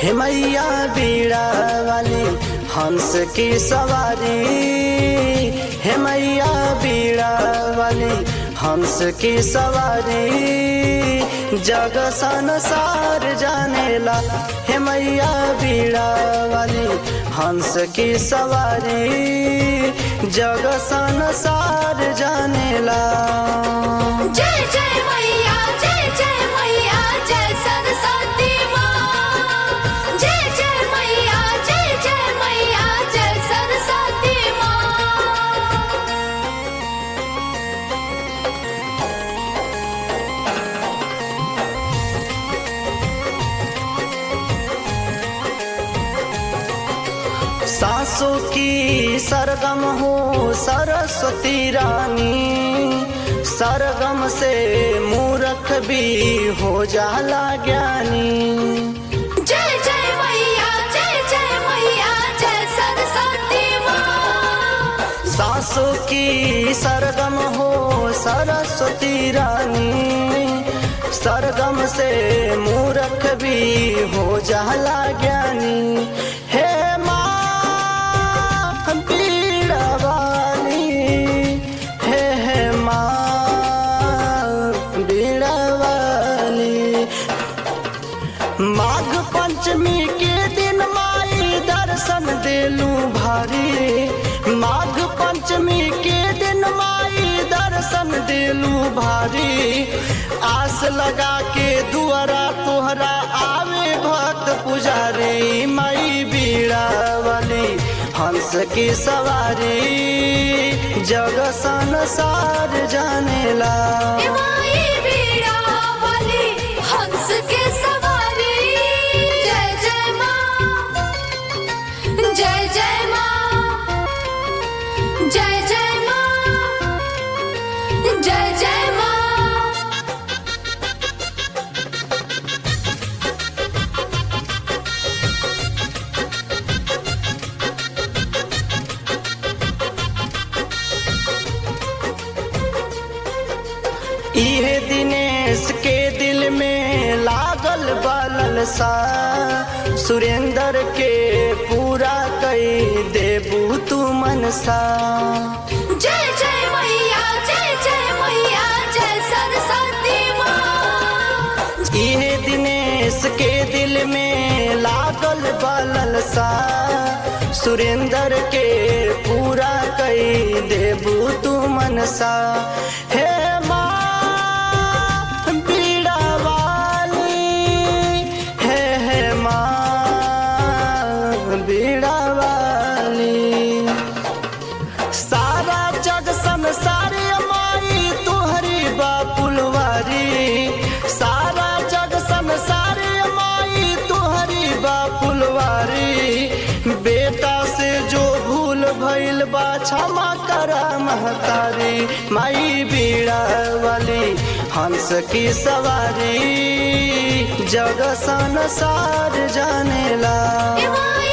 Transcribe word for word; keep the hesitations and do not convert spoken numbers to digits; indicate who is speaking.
Speaker 1: हे मैया बीड़ा वाली हंस की सवारी, हे मैया बीड़ा वाली हंस की सवारी, जग संसार जानेला। हे मैया बीड़ा वाली हंस की सवारी, जग संसार जानेला।
Speaker 2: जय जय मैया, जय जय मैया, जय सरस्वती माँ। जय जय मैया, जय जय मैया, जय सरस्वती माँ।
Speaker 1: सांसों की सरगम हो सरस्वती रानी, सरगम से मूर्ख भी हो जाला ज्ञानी।
Speaker 2: जय जय मैया, जय जय मैया, जय सरस्वती माँ।
Speaker 1: सांसों की सरगम हो सरस्वती रानी, सरगम से मूर्ख भी हो जाला ज्ञानी। हे माघ पंचमी के दिन माई दर्शन देलू भारी, माघ पंचमी के दिन माई दर्शन देलू भारी। आस लगा के दुआरा तोहरा आवे भक्त पुजारी, माई बीड़ा वाली हंस की सवारी, जग संसार जानेला।
Speaker 2: माई बीड़ा वाली हंस के सवारी, जय जय माँ, जय जय माँ, जय जय माँ, जय जय माँ।
Speaker 1: इहे दिनेश के दिल में लागल बालल सा, सुरेंद्र के पूरा कई देबू तू मनसा।
Speaker 2: जय जय मैया, जय जय मैया, जय सरस्वती माँ।
Speaker 1: इहे दिनेश के दिल में लागल बालल सा, सुरेंद्र के पूरा कई देबू तू मनसा। हे सारा जग संसारी माई तुहरी बापुलवारी, सारा जग संसारी माई तुहरी बापुलवारी। बेटा से जो भूल भइल बा क्षमा करा महतारी, माई बीड़ा वाली हंस की सवारी, जग संसार जानेला।